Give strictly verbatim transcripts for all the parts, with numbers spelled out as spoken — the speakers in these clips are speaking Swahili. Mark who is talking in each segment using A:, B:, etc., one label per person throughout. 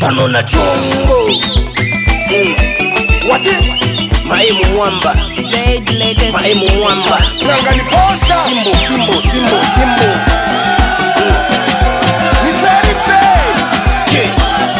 A: Panona chongo mm. What it? Maimu mwamba Maimu mwamba
B: Nanga ni posa
A: Simbo, simbo, simbo, simbo mm.
B: Ni teri teri
A: Yeah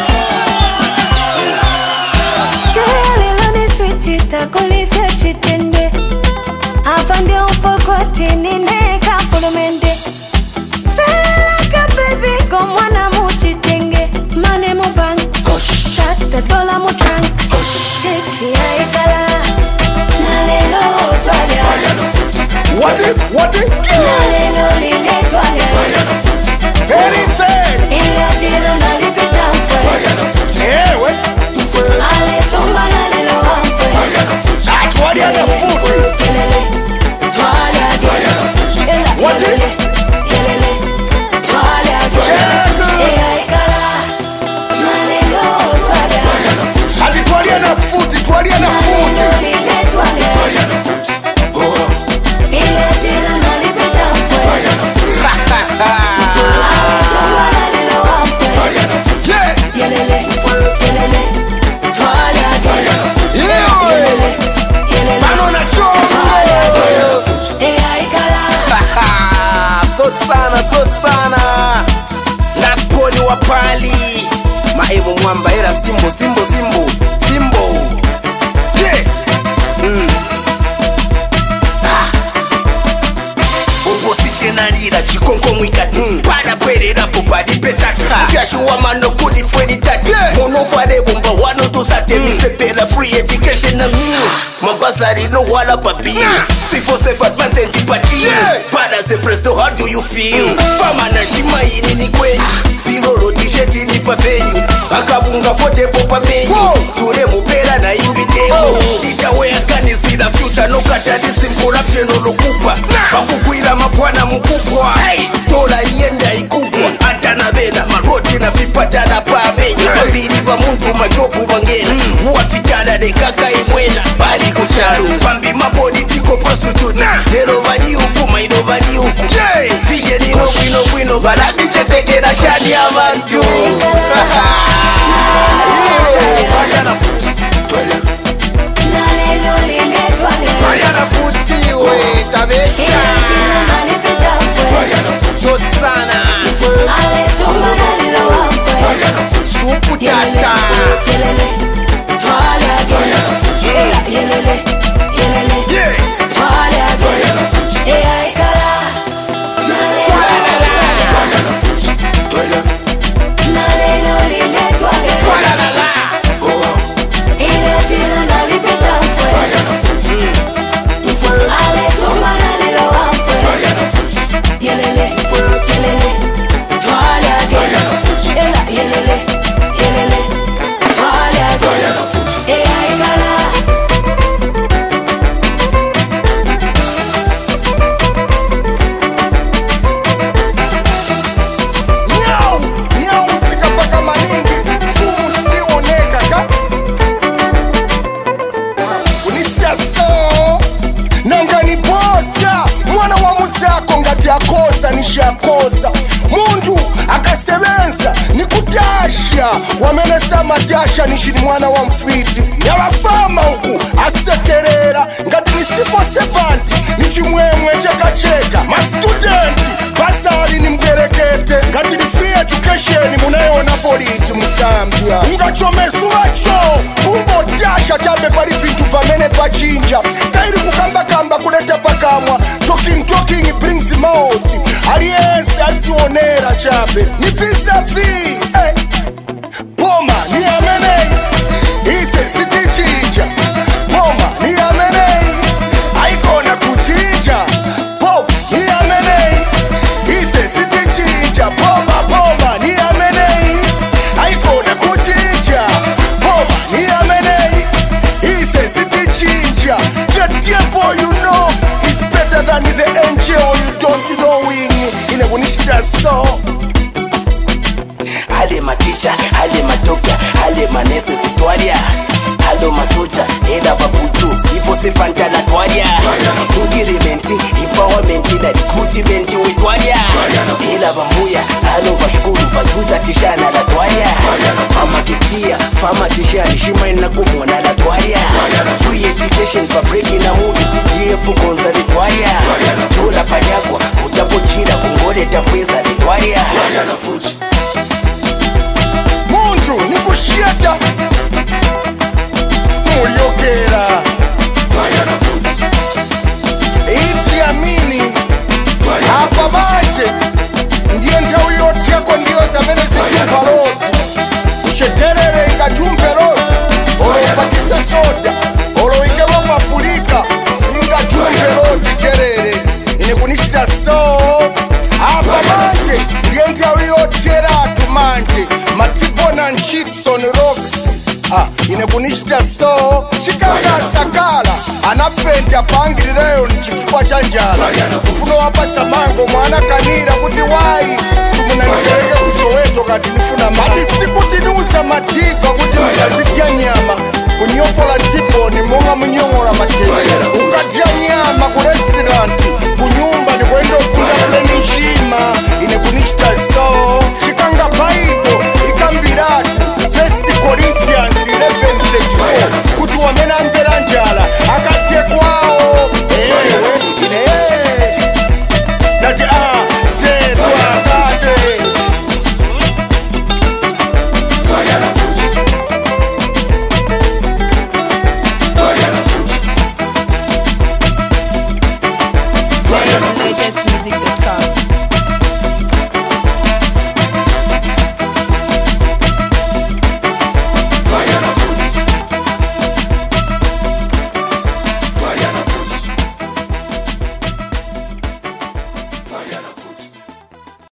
C: Girl, ilani sweet itakulifia chitende Afande ufokoti nineka fulumende Feel like a baby kwa mwana muchitenge Mane mu bank Tata dola mu trunk Cheki ya ikala Nalelo twalya
B: What it? What it?
C: Nalelo line twalya
B: Teri teri
C: Ila tilo nalipita mfwe
B: Ewe
C: Ale tumba nalelo wamfwe
B: Atwalia na futi
C: Kelele Twalya Ela
B: What it?
C: Kelele Twalya Ela ikala Nalelo twalya
B: Ati twalia na futi, twalia na futi
C: Nalelo line twalya Ila tilo nalipita mfwe Ale tumba nalelo wamfwe
B: Yeah
C: Yelele, yelele, twalya,
B: Yeah
C: yelele, yelele,
B: Panona chongo
C: eya ikala.
A: Sot sana, sot sana Nasponi wapali Maimu mwamba era simbo, simbo, simbo Simbo Yeah mm. ah. Oppositionalira chikonko mwikati mm. Para perera popadi petaka Fiashi wa mano kudi fweni tati yeah. Mono fade bumba wano to sate mm. Misepera free education na mi Mabazari no wala papi yeah. Sifo safe advantage pati yeah. Para se presto how do you feel mm. Fama na shima ini ni kwenye Zero lo t-shirt ni pa venue Akabunga fote popa menu Ture mupera na imbi demo oh. Itawe akani sida future no kata disim corruption olokupa Bakukwira mapwana mkupwa hey. Tola ienda ikupwa Ata na bena maroti na vipata na pamenye Bambiri ba muntu majopu bangena mm. Uafitala de kaka imwena Bari kucharu Bambi mabodi tiko prostitute Nero badi uku maido badi uku yeah. Fishe nino kwino kwino Balami chetekera shani abantu
C: Nalelo line twalya,
A: Twalia na futi we tabesha
C: ila tilo nalipita mfwe
A: Sot sana
C: Ale tumba nalelo wamfwe
A: Supu tata
C: Yelele, twalya, ela yelele, yelele,
A: Yeah
C: twalya, eya ikala. Nalelo line twalya, ila tilo nalipita mfwe Ale tumba nalelo wamfwe Yelele, yelele, twalya, ela yelele, yelele, twalya, eya ikala.
B: Nyau, nyau sika paka maningi Fumu si oneka ka Unishita so Nanga ni bosa Mwana wa muzako ngati akosa nishakosa Mundu akasebenza ni kutasha Wamenesa matasha nishini mwana wa mfiti Yawafama huku asekerera ngati nisipo sevanti Nichimwemwe cheka cheka Ma studenti basari ni mgerekete ngati ni free education munayona politi musambia ungachomesu wacho kumbo dasha chabe pali vintu pamene pachinja kairi kukamba kamba kuleta pakamwa talking talking brings mouth aliyense asionera chabe ni visa vi eh. Poma ni amenei ise sitijija Poma ni amenei aikona kuchija Poma ni amenei ise sitijija Poma poma ni amenei aikona kuchija Poma ni amenei ise sitijija The devil you know is better than the angel you don't knowing Ine kunishita so
A: fama tishani shimaina kumona la twaya free education for breaking a mood C F konza litwaya tula panyakwa utapochira kungole takweza litwaya
B: muntu nikusheta muliokera iti amini hapa manje ndiyo nthawi yoti yako ndiyo zamene zijumpa loti ucheterere ingajumpe loti oloipakise soda oloikemo papulika singajumpe loti terere ine kunichita so hapa manje ndiyo nthawi yoti yeratu manje matibona nchipson rocks ah, ine kunichita so chikakasakala anafenti apangirireyo nchifukwa cha njala kufuno wapasa mango mwana kanira kuti wai simunanipereke kusoweto kati nifuna mati sikuti